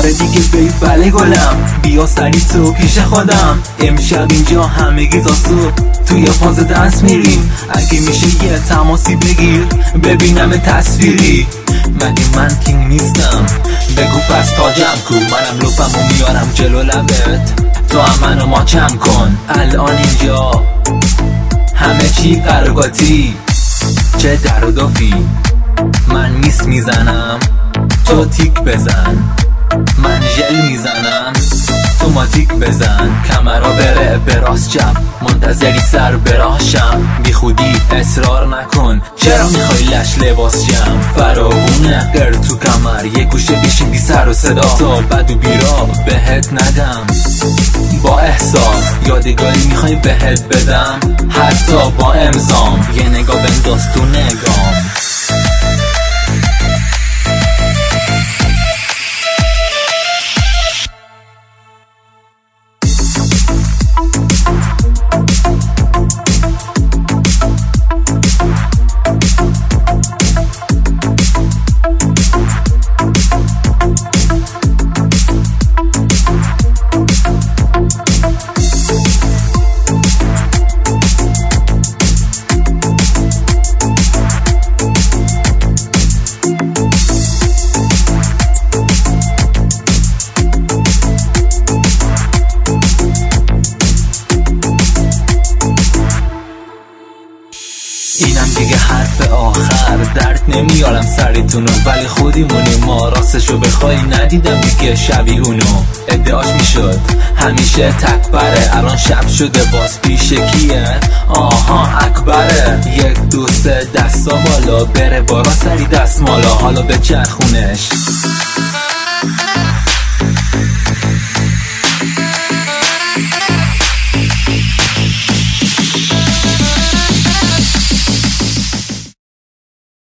بار دیگه بی بله گلم، بیا سری تو پیش خودم. امشب اینجا همگی تا صبح توی فاز دست میریم. اگه میشه یه تماسی بگیر ببینم تصویری. مگه من کینگ نیستم؟ بگو پس تاجم کو. منم لپمو میارم جلو لبت، تو هم منو ماچم کن. الان اینجا همه چی قرقاتی، چه در و دافی. من میس میزنم تو تیک بزن، من ژل میزنم تو ماتیک بزن. کمرا بره به راست چپ، منتظری سر براشم. بی خودی اصرار نکن، چرا میخوای لش لباس جم؟ فراوونه قر تو کمر، یه گوشه بشین بی سر و صدا، تا بد و بیرا بهت ندم. با احساس یادگاری میخوای بهت بدم، حتی با امضام. یه نگاه بنداز تو نگام. اینم دیگه حرف آخر، درد نمیارم سریتونو، ولی خودیمونی ما. راستشو بخوای ندیدم دیگه شبیهونو. ادعاش میشد همیشه تکبره، الان شب شده باز پیش کیه؟ آها اکبره. 1 2 3 دستا بالا، بره بارا سری دست مالا، حالا به چرخونش.